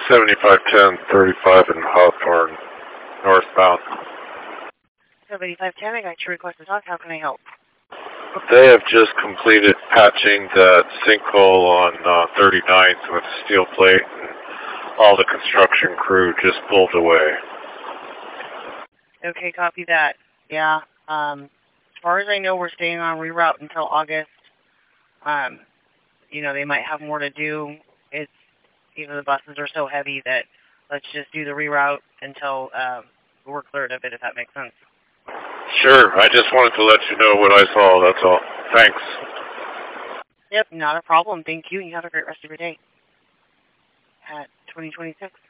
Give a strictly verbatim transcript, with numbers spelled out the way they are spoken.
seventy-five ten thirty-five in Hawthorne, northbound. seventy-five ten, I got your request to talk. How can I help? They have just completed patching that sinkhole on uh, thirty-ninth with steel plate, and all the construction crew just pulled away. Okay, copy that. Yeah. Um, as far as I know, we're staying on reroute until August. Um, you know, they might have more to do. It's, you know, the buses are so heavy that let's just do the reroute until um, we're cleared of it, if that makes sense. Sure, I just wanted to let you know what I saw, that's all. Thanks. Yep, not a problem. Thank you. You have a great rest of your day. At twenty twenty-six.